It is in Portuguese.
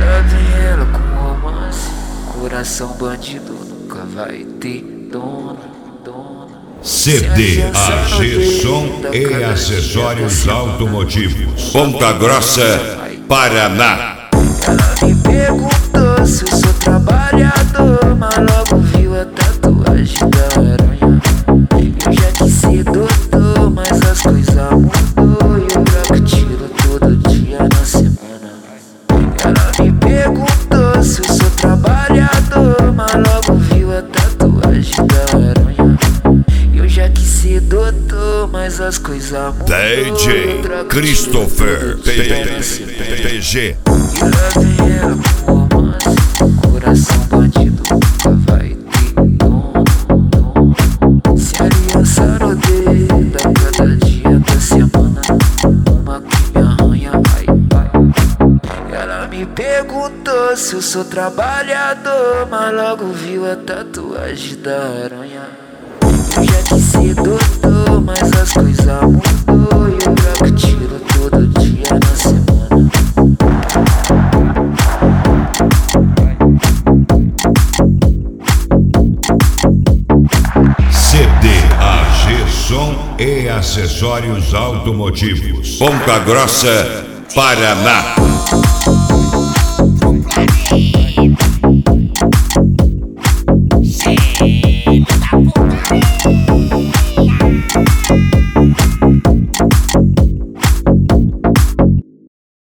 lá vem ela com romance. Coração bandido nunca vai ter dona. CD AG Som e acessórios automotivos. Ponta Grossa, Paraná. Ela me perguntou se eu sou trabalhador, mas logo viu a tatuagem da aranha. Eu já quis ser doutor, mas as coisas mudou e eu troco tiro todo dia na semana. Ela me perguntou se eu sou trabalhador, mas logo viu a tatuagem da aranha. Eu já quis ser doutor, mas as coisas mudou. DJ Christopher PG. E lá vem ela com romance. Coração bandido nunca vai ter dono. Se aliança no dedo, cada dia da semana uma que me arranha, vai. Ela me perguntou se eu sou trabalhador, mas logo viu a tatuagem da aranha. Eu já quis ser doutor, mas as coisas mudou e eu troco tiro todo dia na semana. CD AG Som e acessórios automotivos. Ponta Grossa, Paraná.